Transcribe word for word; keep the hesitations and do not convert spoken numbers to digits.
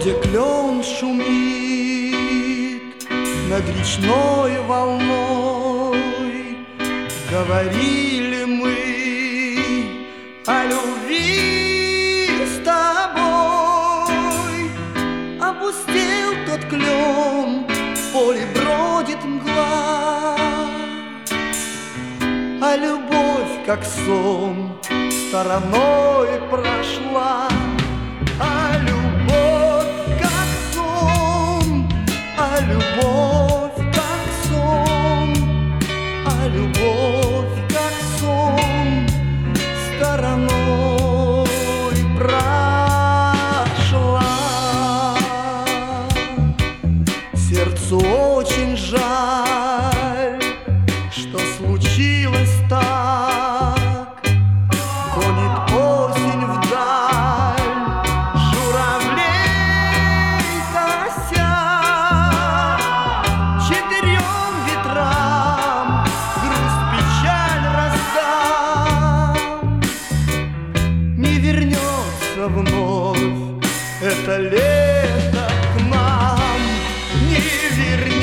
где клен шумит над речной волной. Говорили мы о любви с тобой. Опустел тот клен, в поле бродит мгла, а любовь, как сон, стороной прошла. А любовь, как сон, а любовь, как сон, а любовь, как сон, стороной прошла. Сердцу очень жаль, что случилось так. Гонит осень вдаль журавлей кося. Четырем ветрам грусть, печаль раздам. Не вернется вновь это лето к нам, не вернется.